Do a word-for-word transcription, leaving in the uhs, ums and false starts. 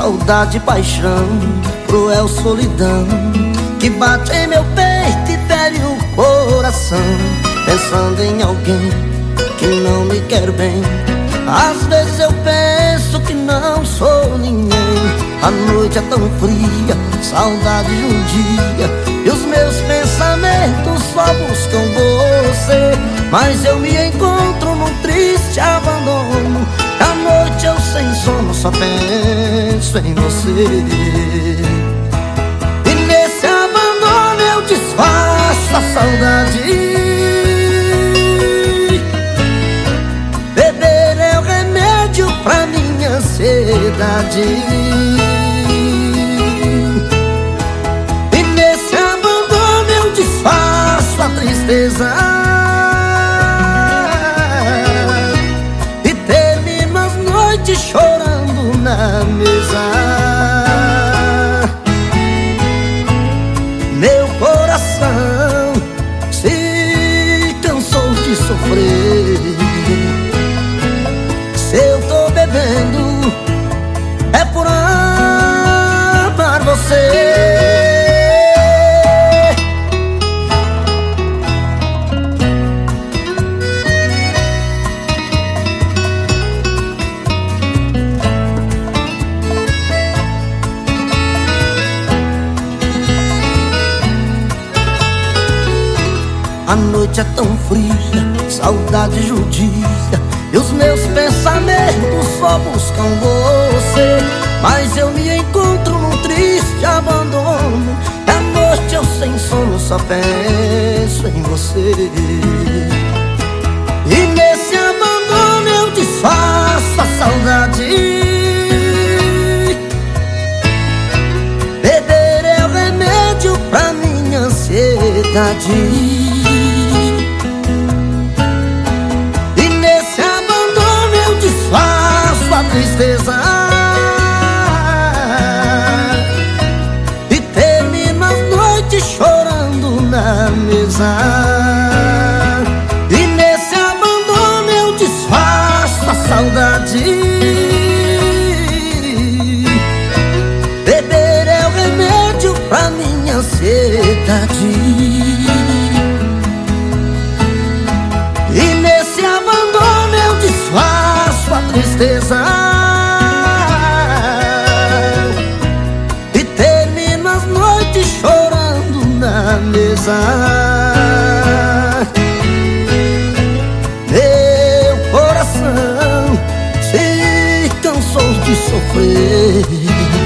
saudade e paixão, cruel solidão que bate em meu peito e fere o coração. Pensando em alguém que não me quer bem, às vezes eu penso que não sou ninguém. A noite é tão fria, saudade de um dia, e os meus pensamentos só buscam você. Mas eu me encontro num triste abandono, à noite eu sem sono só penso em você. E nesse abandono eu disfarço a saudade. Beber é o remédio pra minha ansiedade. E nesse abandono eu disfarço a tristeza e termino as noites chorando na mesa. Meu coração se cansou de sofrer. Se eu tô bebendo é por amar você. A noite é tão fria, saudade judia, e os meus pensamentos só buscam você. Mas eu me encontro num triste abandono, e à noite eu sem sono só penso em você. E nesse abandono eu disfarço a saudade. Beber é o remédio pra minha ansiedade. Tristeza e termino as noites chorando na mesa. E nesse abandono eu disfarço a saudade. Beber é o remédio pra minha ansiedade. E nesse abandono eu disfarço a tristeza e termino as noites chorando na mesa. Meu coração se cansou de sofrer.